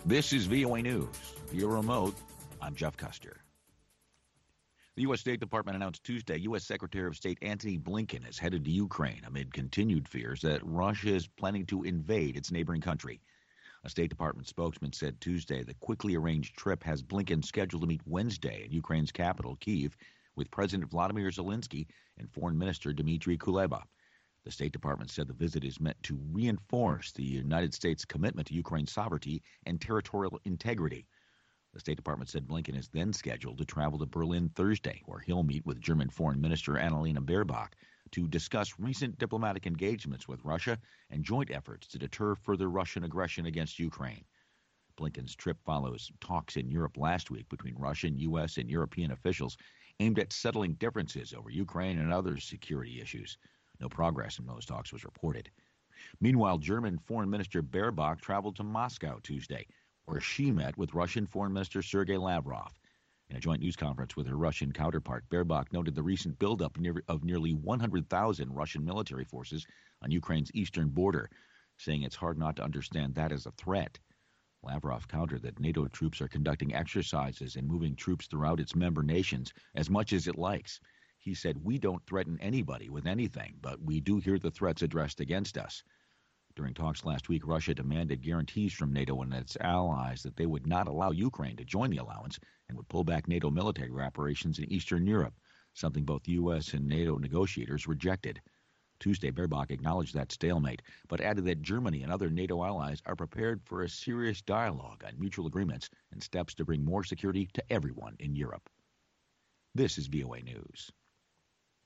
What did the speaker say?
This is VOA News. Via remote, I'm Jeff Custer. The U.S. State Department announced Tuesday U.S. Secretary of State Antony Blinken is headed to Ukraine amid continued fears that Russia is planning to invade its neighboring country. A State Department spokesman said Tuesday the quickly arranged trip has Blinken scheduled to meet Wednesday in Ukraine's capital, Kyiv, with President Vladimir Zelensky and Foreign Minister Dmitry Kuleba. The State Department said the visit is meant to reinforce the United States' commitment to Ukraine's sovereignty and territorial integrity. The State Department said Blinken is then scheduled to travel to Berlin Thursday, where he'll meet with German Foreign Minister Annalena Baerbock to discuss recent diplomatic engagements with Russia and joint efforts to deter further Russian aggression against Ukraine. Blinken's trip follows talks in Europe last week between Russian, U.S., and European officials aimed at settling differences over Ukraine and other security issues. No progress in those talks was reported. Meanwhile, German Foreign Minister Baerbock traveled to Moscow Tuesday, where she met with Russian Foreign Minister Sergei Lavrov. In a joint news conference with her Russian counterpart, Baerbock noted the recent buildup of nearly 100,000 Russian military forces on Ukraine's eastern border, saying it's hard not to understand that as a threat. Lavrov countered that NATO troops are conducting exercises and moving troops throughout its member nations as much as it likes. He said, "We don't threaten anybody with anything, but we do hear the threats addressed against us." During talks last week, Russia demanded guarantees from NATO and its allies that they would not allow Ukraine to join the allowance and would pull back NATO military operations in Eastern Europe, something both U.S. and NATO negotiators rejected. Tuesday, Baerbock acknowledged that stalemate, but added that Germany and other NATO allies are prepared for a serious dialogue on mutual agreements and steps to bring more security to everyone in Europe. This is VOA News.